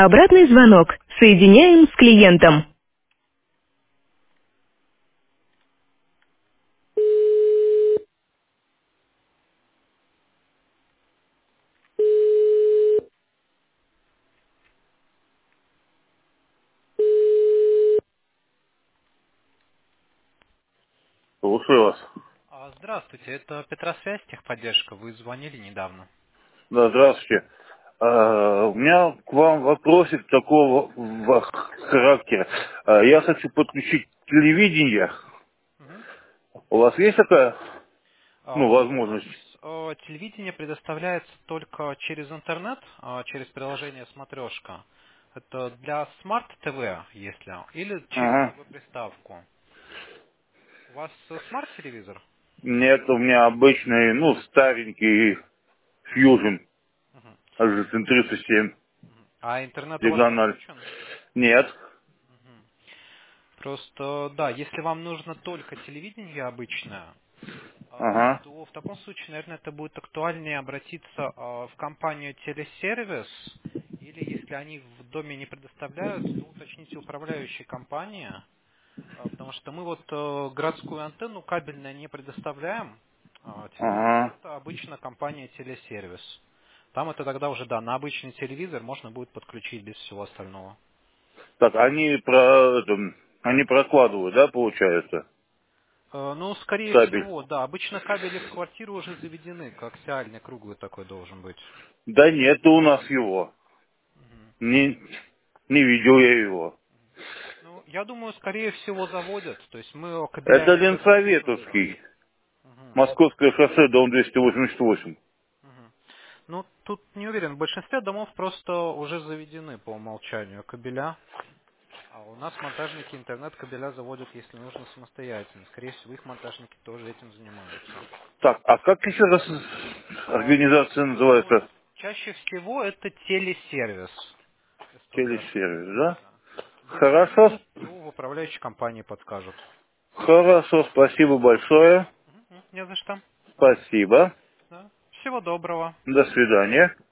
Обратный звонок. Соединяем с клиентом. Слушаю вас. Здравствуйте, это Петросвязь, техподдержка. Вы звонили недавно. Да, здравствуйте. У меня к вам вопросик такого характера. Я хочу подключить телевидение. Мгм. У вас есть такая, У нас возможность? телевидение предоставляется только через интернет, через приложение «Смотрешка». Это для Smart TV, если, или через Ага. ТВ-приставку. У вас смарт-телевизор? Нет, у меня обычный, старенький Мгм. Fusion Мгм. HGC37 А интернет у вас диагональ. подключен? Нет. Мгм. Просто, да, если вам нужно только телевидение обычное, Ага. то в таком случае, наверное, это будет актуальнее обратиться в компанию телесервис, или если они в доме не предоставляют, то уточните управляющей компании, потому что мы вот городскую антенну кабельную не предоставляем телевизору, Ага. это обычно компания телесервис. Там это тогда уже, да, на обычный телевизор можно будет подключить без всего остального. Так, они прокладывают, да, получается, Ну, скорее кабель? всего, да. Обычно кабели в квартиру уже заведены, коаксиальный, круглый такой должен быть. Да нет у нас его. Мгм. Не видел я его. Ну, я думаю, скорее всего заводят. То есть мы Это кабелями вот это не регулируем. Ленсоветовский. Мгм. Московское шоссе, дом 288. Мгм. Ну, тут не уверен. В большинстве домов просто уже заведены по умолчанию кабеля. А у нас монтажники интернет-кабеля заводят, если нужно, самостоятельно. Скорее всего, их монтажники тоже этим занимаются. Так, а как еще раз Чаще организация всего, называется? чаще всего это телесервис. СПК Телесервис, называется, да? да. Если Хорошо, нет, то в управляющей компании подскажут. хорошо, спасибо большое. Не за что. Спасибо. Да. Всего доброго. До свидания.